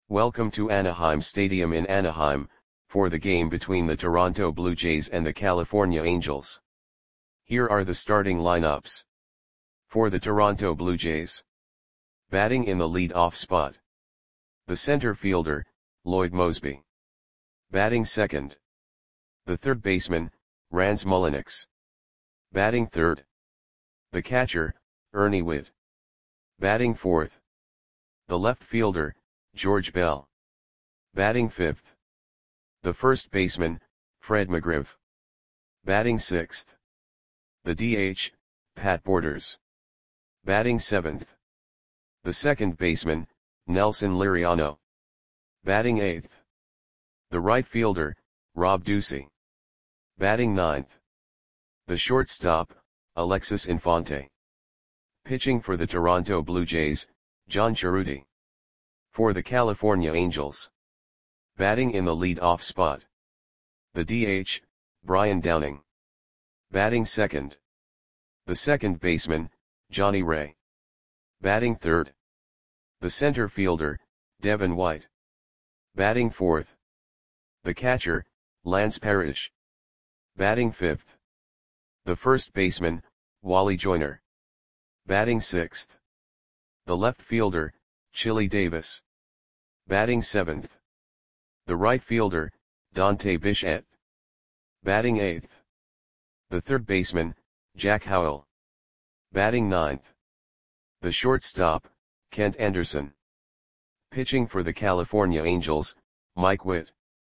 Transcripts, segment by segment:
Welcome to Anaheim Stadium in Anaheim, for the game between the Toronto Blue Jays and the California Angels. Here are the starting lineups. For the Toronto Blue Jays. Batting in the lead-off spot. The center fielder, Lloyd Moseby. Batting second. The third baseman, Rans Mulliniks. Batting third. The catcher, Ernie Whitt. Batting fourth. The left fielder, George Bell. Batting fifth. The first baseman, Fred McGriff. Batting sixth. The DH, Pat Borders. Batting seventh. The second baseman, Nelson Liriano. Batting eighth. The right fielder, Rob Ducey. Batting ninth. The shortstop, Alexis Infante. Pitching for the Toronto Blue Jays, John Cerruti. For the California Angels. Batting in the lead-off spot. The DH, Brian Downing. Batting second. The second baseman, Johnny Ray. Batting third. The center fielder, Devin White. Batting fourth. The catcher, Lance Parrish. Batting fifth. The first baseman, Wally Joyner. Batting sixth. The left fielder, Chili Davis. Batting seventh. The right fielder, Dante Bichette. Batting eighth. The third baseman, Jack Howell. Batting ninth. The shortstop, Kent Anderson. Pitching for the California Angels, Mike Witt.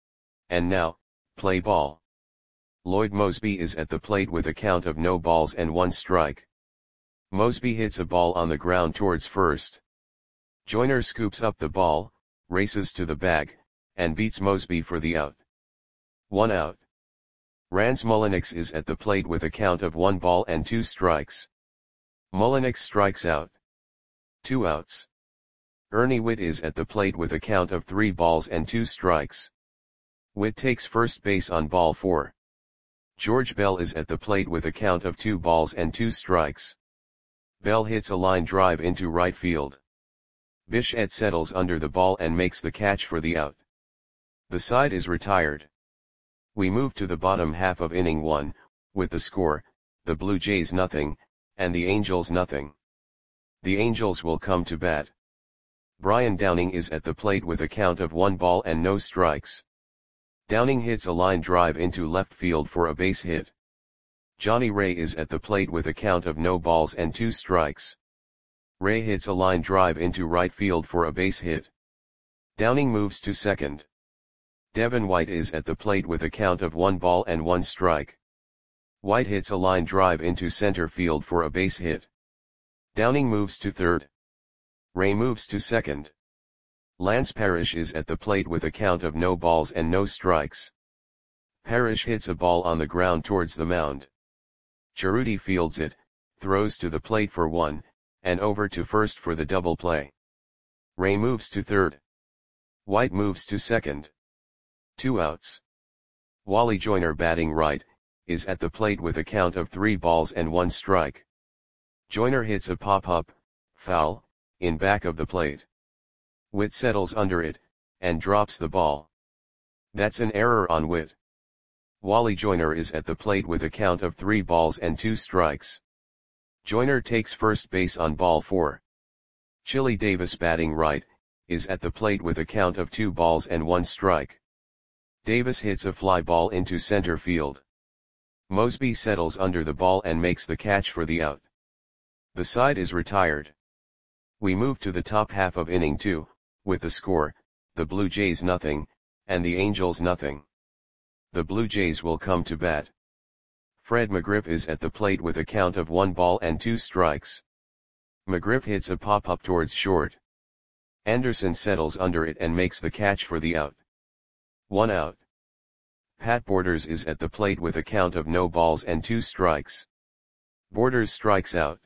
And now, play ball. Lloyd Moseby is at the plate with a count of no balls and one strike. Moseby hits a ball on the ground towards first. Joyner scoops up the ball, races to the bag, and beats Moseby for the out. 1 out. Rans Mulliniks is at the plate with a count of 1 ball and 2 strikes. Mulliniks strikes out. 2 outs. Ernie Whitt is at the plate with a count of 3 balls and 2 strikes. Whitt takes first base on ball 4. George Bell is at the plate with a count of 2 balls and 2 strikes. Bell hits a line drive into right field. Bichette settles under the ball and makes the catch for the out. The side is retired. We move to the bottom half of inning 1, with the score, the Blue Jays 0, and the Angels 0. The Angels will come to bat. Brian Downing is at the plate with a count of 1 ball and no strikes. Downing hits a line drive into left field for a base hit. Johnny Ray is at the plate with a count of no balls and 2 strikes. Ray hits a line drive into right field for a base hit. Downing moves to second. Devin White is at the plate with a count of 1 ball and 1 strike. White hits a line drive into center field for a base hit. Downing moves to third. Ray moves to second. Lance Parrish is at the plate with a count of no balls and no strikes. Parrish hits a ball on the ground towards the mound. Cerruti fields it, throws to the plate for 1, and over to first for the double play. Ray moves to third. White moves to second. 2 outs. Wally Joyner, batting right, is at the plate with a count of 3 balls and 1 strike. Joyner hits a pop-up, foul, in back of the plate. Whitt settles under it, and drops the ball. That's an error on Whitt. Wally Joyner is at the plate with a count of 3 balls and 2 strikes. Joyner takes first base on ball 4. Chili Davis, batting right, is at the plate with a count of 2 balls and 1 strike. Davis hits a fly ball into center field. Moseby settles under the ball and makes the catch for the out. The side is retired. We move to the top half of inning 2, with the score, the Blue Jays 0, and the Angels 0. The Blue Jays will come to bat. Fred McGriff is at the plate with a count of 1 ball and 2 strikes. McGriff hits a pop-up towards short. Anderson settles under it and makes the catch for the out. 1 out. Pat Borders is at the plate with a count of no balls and 2 strikes. Borders strikes out.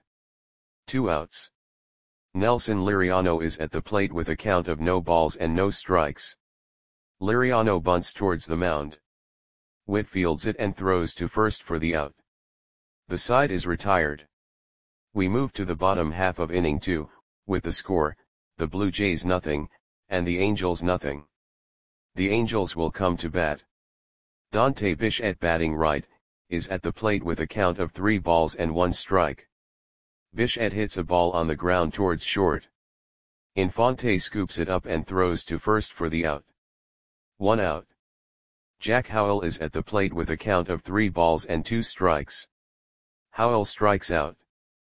2 outs. Nelson Liriano is at the plate with a count of no balls and no strikes. Liriano bunts towards the mound. Whitt fields it and throws to first for the out. The side is retired. We move to the bottom half of inning 2, with the score, the Blue Jays 0, and the Angels nothing. The Angels will come to bat. Dante Bichette batting right, is at the plate with a count of 3 balls and 1 strike. Bichette hits a ball on the ground towards short. Infante scoops it up and throws to first for the out. 1 out. Jack Howell is at the plate with a count of 3 balls and 2 strikes. Howell strikes out.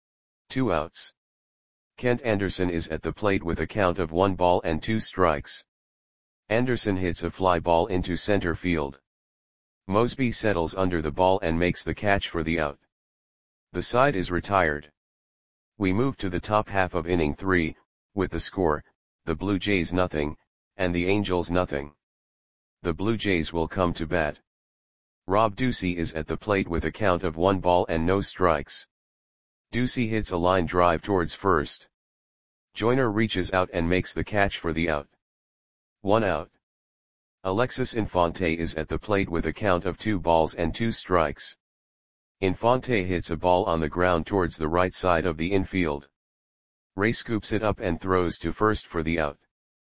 2 outs. Kent Anderson is at the plate with a count of 1 ball and 2 strikes. Anderson hits a fly ball into center field. Mosby settles under the ball and makes the catch for the out. The side is retired. We move to the top half of inning 3, with the score, the Blue Jays nothing, and the Angels nothing. The Blue Jays will come to bat. Rob Ducey is at the plate with a count of 1 ball and no strikes. Ducey hits a line drive towards first. Joyner reaches out and makes the catch for the out. 1 out. Alexis Infante is at the plate with a count of 2 balls and 2 strikes. Infante hits a ball on the ground towards the right side of the infield. Ray scoops it up and throws to first for the out.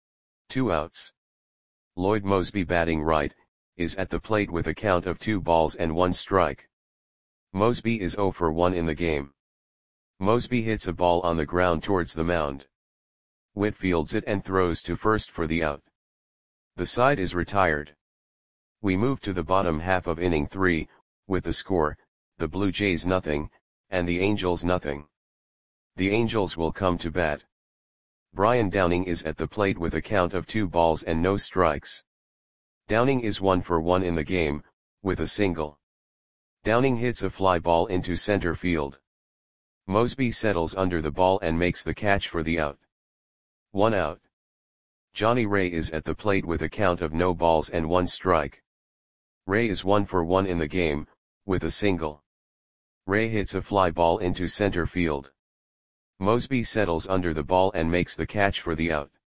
2 outs. Lloyd Mosby batting right, is at the plate with a count of 2 balls and 1 strike. Mosby is 0 for 1 in the game. Mosby hits a ball on the ground towards the mound. Witt fields it and throws to first for the out. The side is retired. We move to the bottom half of inning 3, with the score, the Blue Jays nothing, and the Angels nothing. The Angels will come to bat. Brian Downing is at the plate with a count of 2 balls and no strikes. Downing is 1 for 1 in the game, with a single. Downing hits a fly ball into center field. Mosby settles under the ball and makes the catch for the out. 1 out. Johnny Ray is at the plate with a count of no balls and 1 strike. Ray is 1 for 1 in the game, with a single. Ray hits a fly ball into center field. Mosby settles under the ball and makes the catch for the out.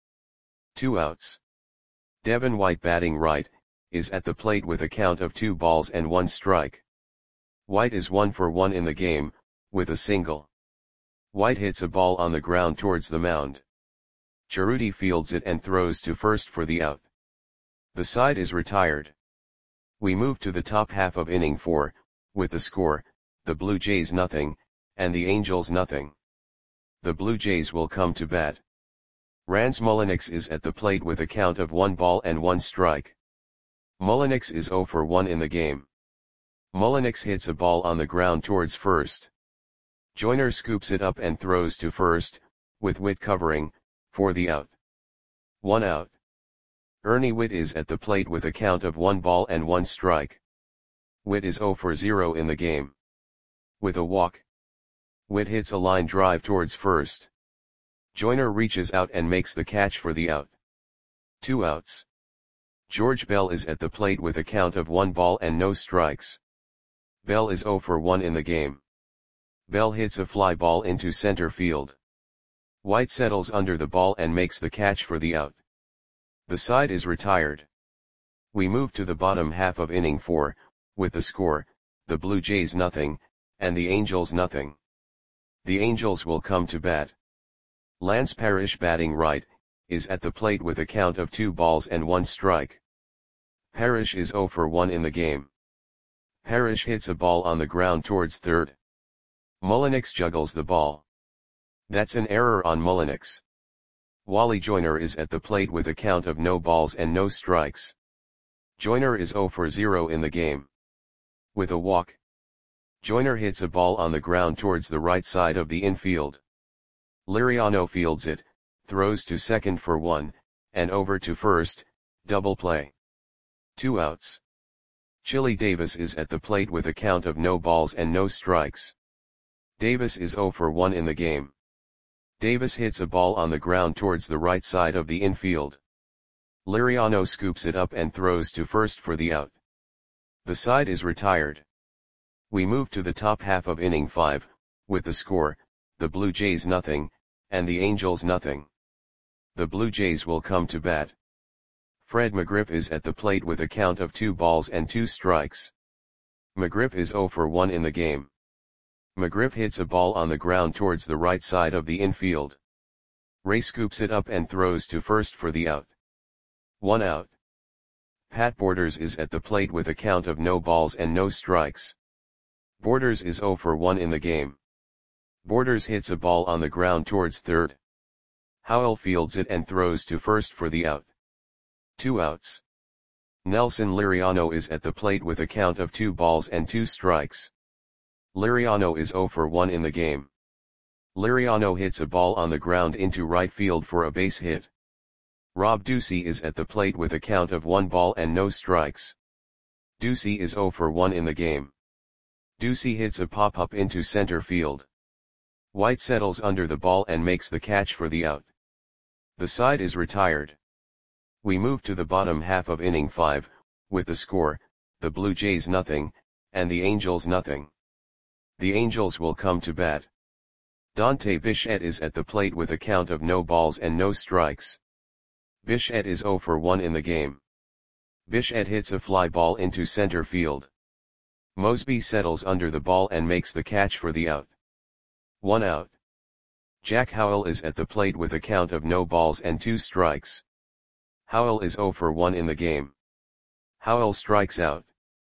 2 outs. Devin White batting right, is at the plate with a count of 2 balls and 1 strike. White is 1 for 1 in the game, with a single. White hits a ball on the ground towards the mound. Cerruti fields it and throws to first for the out. The side is retired. We move to the top half of inning 4, with the score, the Blue Jays nothing, and the Angels nothing. The Blue Jays will come to bat. Rance Mulliniks is at the plate with a count of 1 ball and 1 strike. Mulliniks is 0 for 1 in the game. Mulliniks hits a ball on the ground towards first. Joyner scoops it up and throws to first, with Witt covering, for the out. 1 out. Ernie Witt is at the plate with a count of 1 ball and 1 strike. Witt is 0 for 0 in the game. With a walk. Witt hits a line drive towards first. Joyner reaches out and makes the catch for the out. 2 outs. George Bell is at the plate with a count of 1 ball and no strikes. Bell is 0 for 1 in the game. Bell hits a fly ball into center field. White settles under the ball and makes the catch for the out. The side is retired. We move to the bottom half of inning 4, with the score, the Blue Jays nothing, and the Angels nothing. The Angels will come to bat. Lance Parrish batting right, is at the plate with a count of 2 balls and 1 strike. Parrish is 0 for 1 in the game. Parrish hits a ball on the ground towards third. Mulliniks juggles the ball. That's an error on Mulliniks. Wally Joyner is at the plate with a count of no balls and no strikes. Joyner is 0 for 0 in the game. With a walk. Joyner hits a ball on the ground towards the right side of the infield. Liriano fields it, throws to second for 1, and over to first, double play. 2 outs. Chili Davis is at the plate with a count of no balls and no strikes. Davis is 0 for 1 in the game. Davis hits a ball on the ground towards the right side of the infield. Liriano scoops it up and throws to first for the out. The side is retired. We move to the top half of inning 5, with the score, the Blue Jays nothing, and the Angels nothing. The Blue Jays will come to bat. Fred McGriff is at the plate with a count of 2 balls and 2 strikes. McGriff is 0 for 1 in the game. McGriff hits a ball on the ground towards the right side of the infield. Ray scoops it up and throws to first for the out. 1 out. Pat Borders is at the plate with a count of no balls and no strikes. Borders is 0 for 1 in the game. Borders hits a ball on the ground towards third. Howell fields it and throws to first for the out. 2 outs. Nelson Liriano is at the plate with a count of 2 balls and 2 strikes. Liriano is 0 for 1 in the game. Liriano hits a ball on the ground into right field for a base hit. Rob Ducey is at the plate with a count of 1 ball and no strikes. Ducey is 0 for 1 in the game. Ducey hits a pop-up into center field. White settles under the ball and makes the catch for the out. The side is retired. We move to the bottom half of inning 5, with the score, the Blue Jays nothing, and the Angels nothing. The Angels will come to bat. Dante Bichette is at the plate with a count of no balls and no strikes. Bichette is 0 for 1 in the game. Bichette hits a fly ball into center field. Mosby settles under the ball and makes the catch for the out. 1 out. Jack Howell is at the plate with a count of no balls and 2 strikes. Howell is 0 for 1 in the game. Howell strikes out.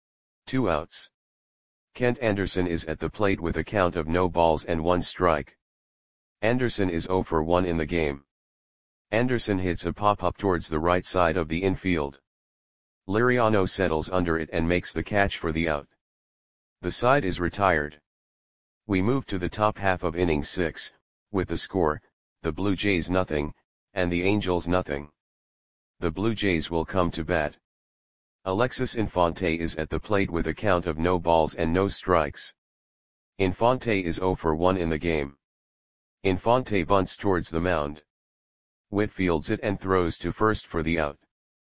2 outs. Kent Anderson is at the plate with a count of no balls and 1 strike. Anderson is 0 for 1 in the game. Anderson hits a pop-up towards the right side of the infield. Liriano settles under it and makes the catch for the out. The side is retired. We move to the top half of inning 6, with the score, the Blue Jays nothing, and the Angels nothing. The Blue Jays will come to bat. Alexis Infante is at the plate with a count of no balls and no strikes. Infante is 0 for 1 in the game. Infante bunts towards the mound. Witt fields it and throws to first for the out.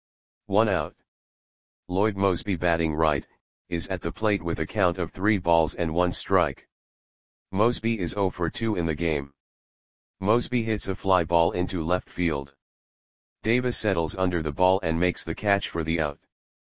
1 out. Lloyd Mosby, batting right, is at the plate with a count of 3 balls and 1 strike. Mosby is 0 for 2 in the game. Mosby hits a fly ball into left field. Davis settles under the ball and makes the catch for the out.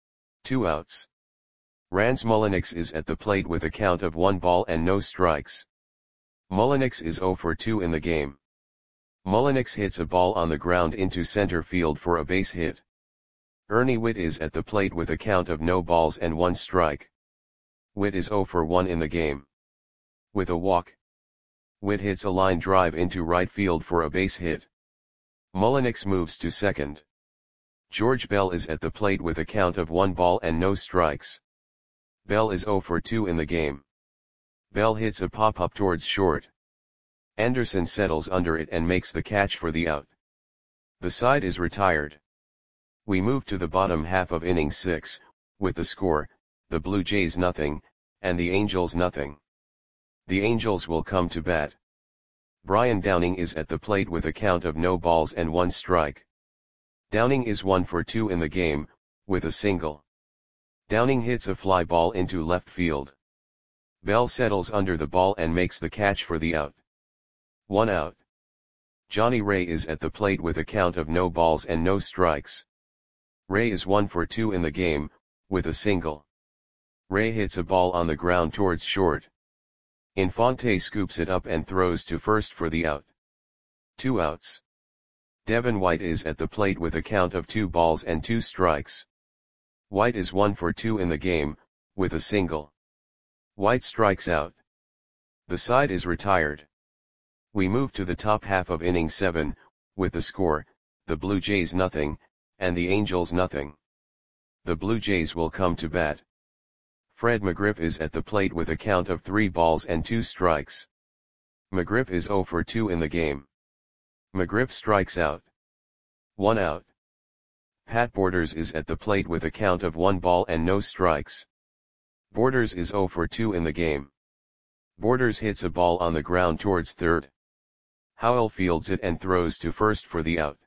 2 outs. Rans Mulliniks is at the plate with a count of 1 ball and no strikes. Mulliniks is 0 for 2 in the game. Mulliniks hits a ball on the ground into center field for a base hit. Ernie Witt is at the plate with a count of no balls and 1 strike. Witt is 0 for 1 in the game. With a walk, Witt hits a line drive into right field for a base hit. Mulliniks moves to second. George Bell is at the plate with a count of 1 ball and no strikes. Bell is 0 for 2 in the game. Bell hits a pop-up towards short. Anderson settles under it and makes the catch for the out. The side is retired. We move to the bottom half of inning 6, with the score, the Blue Jays nothing, and the Angels nothing. The Angels will come to bat. Brian Downing is at the plate with a count of no balls and 1 strike. Downing is 1 for 2 in the game, with a single. Downing hits a fly ball into left field. Bell settles under the ball and makes the catch for the out. 1 out. Johnny Ray is at the plate with a count of no balls and no strikes. Ray is 1 for 2 in the game, with a single. Ray hits a ball on the ground towards short. Infante scoops it up and throws to first for the out. 2 outs. Devin White is at the plate with a count of 2 balls and 2 strikes. White is 1 for 2 in the game, with a single. White strikes out. The side is retired. We move to the top half of inning 7, with the score, the Blue Jays nothing, and the Angels nothing. The Blue Jays will come to bat. Fred McGriff is at the plate with a count of 3 balls and 2 strikes. McGriff is 0 for 2 in the game. McGriff strikes out. 1 out. Pat Borders is at the plate with a count of 1 ball and no strikes. Borders is 0 for 2 in the game. Borders hits a ball on the ground towards third. Howell fields it and throws to first for the out.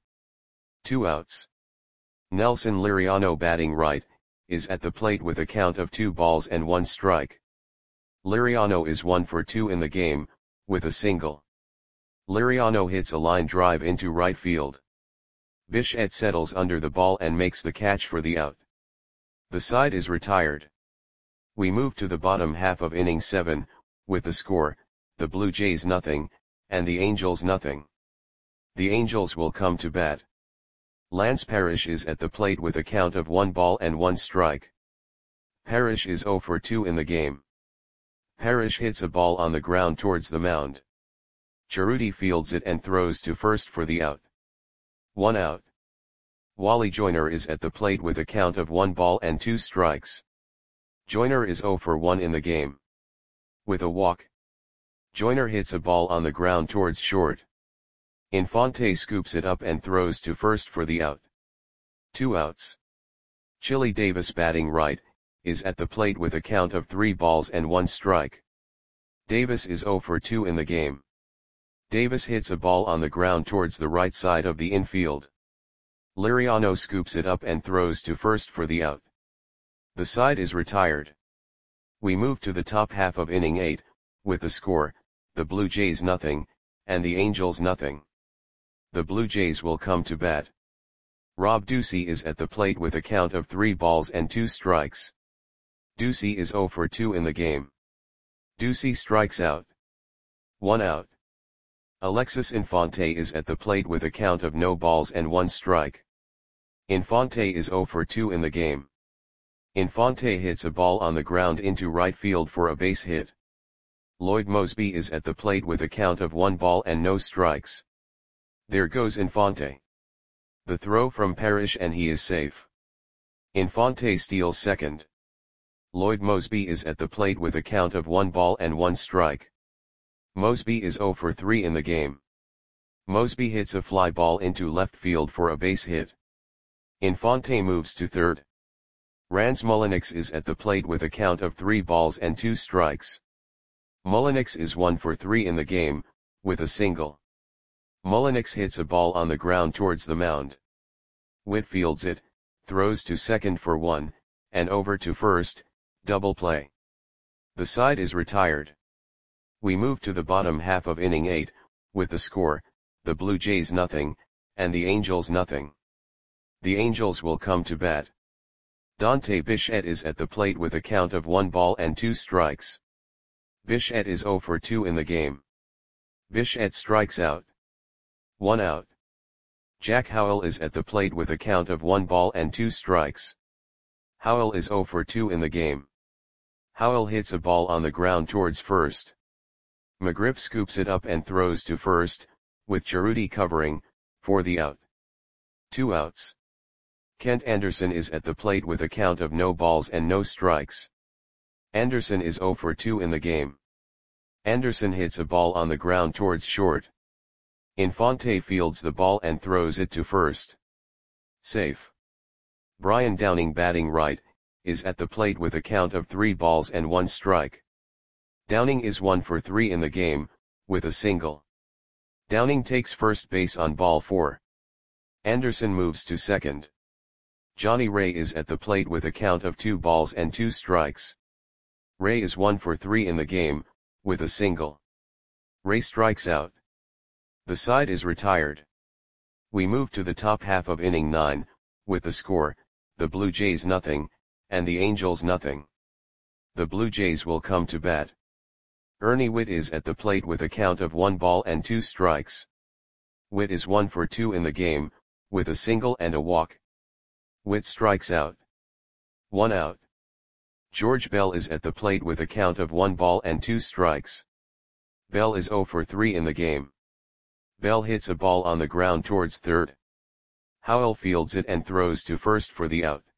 2 outs. Nelson Liriano, batting right, is at the plate with a count of 2 balls and 1 strike. Liriano is 1 for 2 in the game, with a single. Liriano hits a line drive into right field. Bichette settles under the ball and makes the catch for the out. The side is retired. We move to the bottom half of inning 7, with the score, the Blue Jays nothing, and the Angels nothing. The Angels will come to bat. Lance Parrish is at the plate with a count of 1 ball and 1 strike. Parrish is 0 for 2 in the game. Parrish hits a ball on the ground towards the mound. Cerruti fields it and throws to first for the out. 1 out. Wally Joyner is at the plate with a count of 1 ball and 2 strikes. Joyner is 0 for 1 in the game. With a walk, Joyner hits a ball on the ground towards short. Infante scoops it up and throws to first for the out. 2 outs. Chili Davis, batting right, is at the plate with a count of 3 balls and 1 strike. Davis is 0 for 2 in the game. Davis hits a ball on the ground towards the right side of the infield. Liriano scoops it up and throws to first for the out. The side is retired. We move to the top half of inning 8, with the score, the Blue Jays nothing, and the Angels nothing. The Blue Jays will come to bat. Rob Ducey is at the plate with a count of 3 balls and 2 strikes. Ducey is 0 for 2 in the game. Ducey strikes out. 1 out. Alexis Infante is at the plate with a count of no balls and 1 strike. Infante is 0 for 2 in the game. Infante hits a ball on the ground into right field for a base hit. Lloyd Moseby is at the plate with a count of 1 ball and no strikes. There goes Infante. The throw from Parrish and he is safe. Infante steals second. Lloyd Moseby is at the plate with a count of 1 ball and 1 strike. Moseby is 0 for 3 in the game. Moseby hits a fly ball into left field for a base hit. Infante moves to third. Rans Mulliniks is at the plate with a count of 3 balls and 2 strikes. Mulliniks is 1 for 3 in the game, with a single. Mulliniks hits a ball on the ground towards the mound. Witt fields it, throws to second for 1, and over to first, double play. The side is retired. We move to the bottom half of inning 8, with the score, the Blue Jays nothing, and the Angels nothing. The Angels will come to bat. Dante Bichette is at the plate with a count of 1 ball and 2 strikes. Bichette is 0 for 2 in the game. Bichette strikes out. 1 out. Jack Howell is at the plate with a count of 1 ball and 2 strikes. Howell is 0 for 2 in the game. Howell hits a ball on the ground towards first. McGriff scoops it up and throws to first, with Cerruti covering, for the out. 2 outs. Kent Anderson is at the plate with a count of no balls and no strikes. Anderson is 0 for 2 in the game. Anderson hits a ball on the ground towards short. Infante fields the ball and throws it to first. Safe. Brian Downing, batting right, is at the plate with a count of 3 balls and 1 strike. Downing is 1 for 3 in the game, with a single. Downing takes first base on ball 4. Anderson moves to second. Johnny Ray is at the plate with a count of 2 balls and 2 strikes. Ray is 1 for 3 in the game, with a single. Ray strikes out. The side is retired. We move to the top half of inning 9, with the score, the Blue Jays nothing, and the Angels nothing. The Blue Jays will come to bat. Ernie Witt is at the plate with a count of 1 ball and 2 strikes. Witt is 1 for 2 in the game, with a single and a walk. Witt strikes out. 1 out. George Bell is at the plate with a count of 1 ball and 2 strikes. Bell is 0 for 3 in the game. Bell hits a ball on the ground towards third. Howell fields it and throws to first for the out.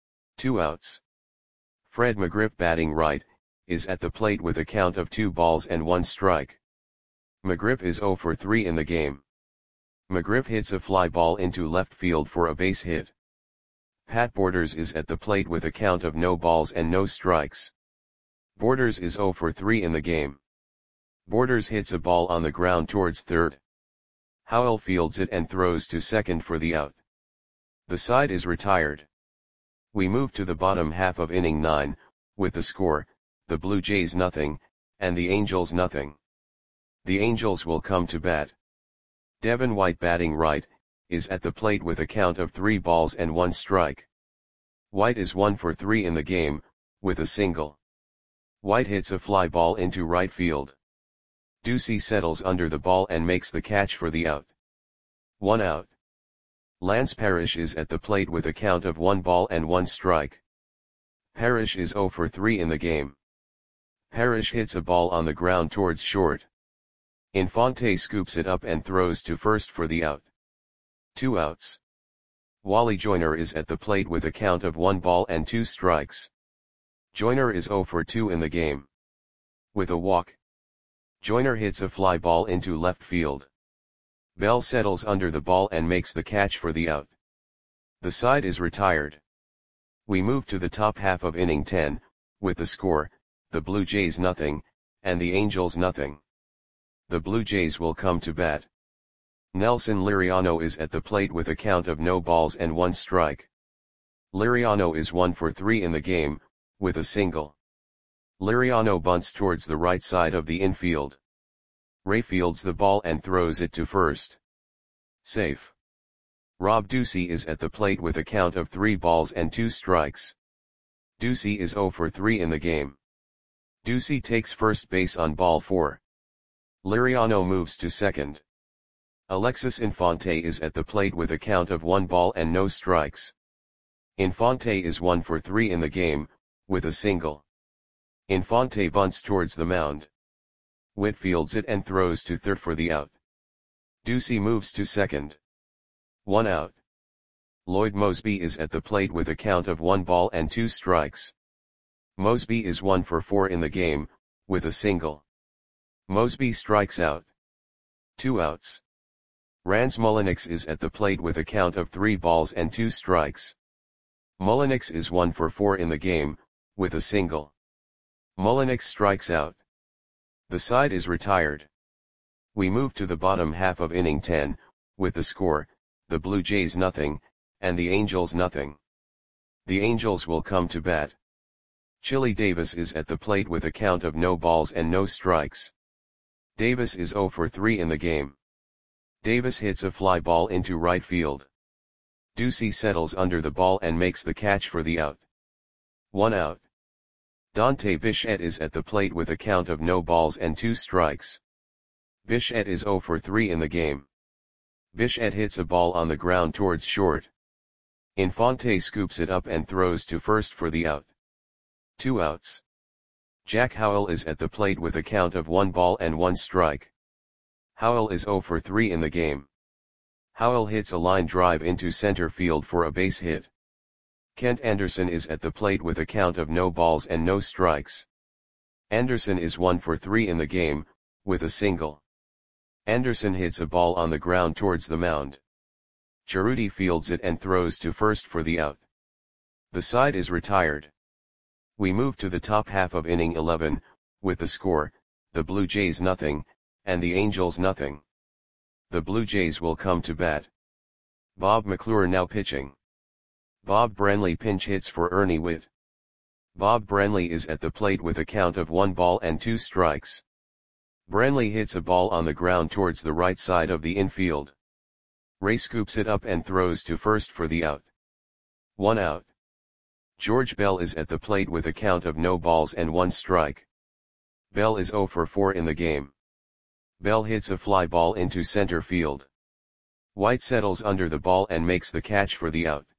2 outs. Fred McGriff, batting right, is at the plate with a count of 2 balls and 1 strike. McGriff is 0 for 3 in the game. McGriff hits a fly ball into left field for a base hit. Pat Borders is at the plate with a count of no balls and no strikes. Borders is 0 for 3 in the game. Borders hits a ball on the ground towards third. Howell fields it and throws to second for the out. The side is retired. We move to the bottom half of inning 9, with the score, the Blue Jays nothing, and the Angels nothing. The Angels will come to bat. Devin White, batting right, is at the plate with a count of 3 balls and 1 strike. White is 1 for 3 in the game, with a single. White hits a fly ball into right field. Ducey settles under the ball and makes the catch for the out. 1 out. Lance Parrish is at the plate with a count of 1 ball and 1 strike. Parrish is 0 for 3 in the game. Parrish hits a ball on the ground towards short. Infante scoops it up and throws to first for the out. 2 outs. Wally Joyner is at the plate with a count of 1 ball and 2 strikes. Joyner is 0 for 2 in the game. With a walk, Joyner hits a fly ball into left field. Bell settles under the ball and makes the catch for the out. The side is retired. We move to the top half of inning 10, with the score, the Blue Jays 0, and the Angels 0. The Blue Jays will come to bat. Nelson Liriano is at the plate with a count of no balls and 1 strike. Liriano is 1 for 3 in the game, with a single. Liriano bunts towards the right side of the infield. Ray fields the ball and throws it to first. Safe. Rob Ducey is at the plate with a count of 3 balls and 2 strikes. Ducey is 0 for 3 in the game. Ducey takes first base on ball 4. Liriano moves to second. Alexis Infante is at the plate with a count of 1 ball and no strikes. Infante is 1 for 3 in the game, with a single. Infante bunts towards the mound. Witt fields it and throws to third for the out. Ducey moves to second. 1 out. Lloyd Moseby is at the plate with a count of 1 ball and 2 strikes. Moseby is 1 for 4 in the game, with a single. Moseby strikes out. 2 outs. Rans Mulliniks is at the plate with a count of 3 balls and 2 strikes. Mulliniks is 1 for 4 in the game, with a single. Mulliniks strikes out. The side is retired. We move to the bottom half of inning 10, with the score, the Blue Jays 0, and the Angels 0. The Angels will come to bat. Chili Davis is at the plate with a count of no balls and no strikes. Davis is 0 for 3 in the game. Davis hits a fly ball into right field. Ducey settles under the ball and makes the catch for the out. 1 out. Dante Bichette is at the plate with a count of no balls and 2 strikes. Bichette is 0 for 3 in the game. Bichette hits a ball on the ground towards short. Infante scoops it up and throws to first for the out. 2 outs. Jack Howell is at the plate with a count of 1 ball and 1 strike. Howell is 0 for 3 in the game. Howell hits a line drive into center field for a base hit. Kent Anderson is at the plate with a count of no balls and no strikes. Anderson is 1 for 3 in the game, with a single. Anderson hits a ball on the ground towards the mound. Cerruti fields it and throws to first for the out. The side is retired. We move to the top half of inning 11, with the score, the Blue Jays 0, and the Angels 0. The Blue Jays will come to bat. Bob McClure now pitching. Bob Branley pinch hits for Ernie Witt. Bob Branley is at the plate with a count of 1 ball and 2 strikes. Branley hits a ball on the ground towards the right side of the infield. Ray scoops it up and throws to first for the out. 1 out. George Bell is at the plate with a count of no balls and 1 strike. Bell is 0 for 4 in the game. Bell hits a fly ball into center field. White settles under the ball and makes the catch for the out.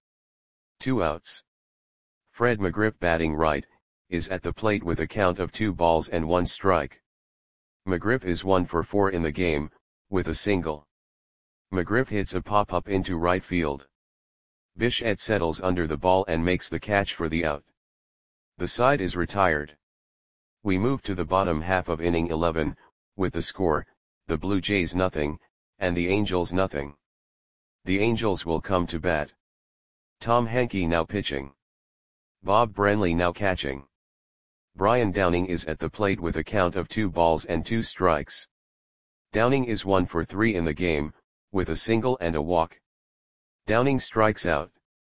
2 outs. Fred McGriff batting right, is at the plate with a count of 2 balls and 1 strike. McGriff is 1 for 4 in the game, with a single. McGriff hits a pop-up into right field. Bichette settles under the ball and makes the catch for the out. The side is retired. We move to the bottom half of inning 11, with the score, the Blue Jays 0, and the Angels 0. The Angels will come to bat. Tom Henke now pitching. Bob Branley now catching. Brian Downing is at the plate with a count of 2 balls and 2 strikes. Downing is 1 for 3 in the game, with a single and a walk. Downing strikes out.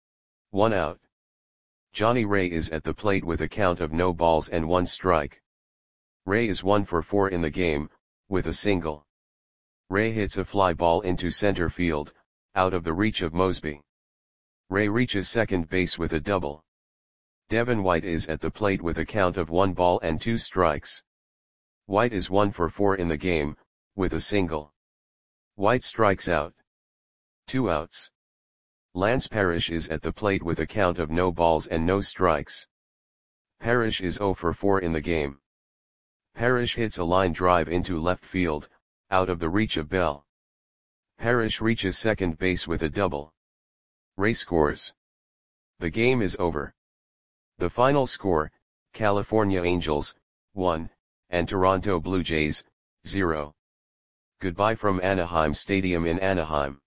1 out. Johnny Ray is at the plate with a count of no balls and 1 strike. Ray is 1 for 4 in the game, with a single. Ray hits a fly ball into center field, out of the reach of Moseby. Ray reaches second base with a double. Devin White is at the plate with a count of 1 ball and 2 strikes. White is 1 for 4 in the game, with a single. White strikes out. 2 outs. Lance Parrish is at the plate with a count of no balls and no strikes. Parrish is 0 for 4 in the game. Parrish hits a line drive into left field, out of the reach of Bell. Parrish reaches second base with a double. Ray scores. The game is over. The final score, California Angels, 1, and Toronto Blue Jays, 0. Goodbye from Anaheim Stadium in Anaheim.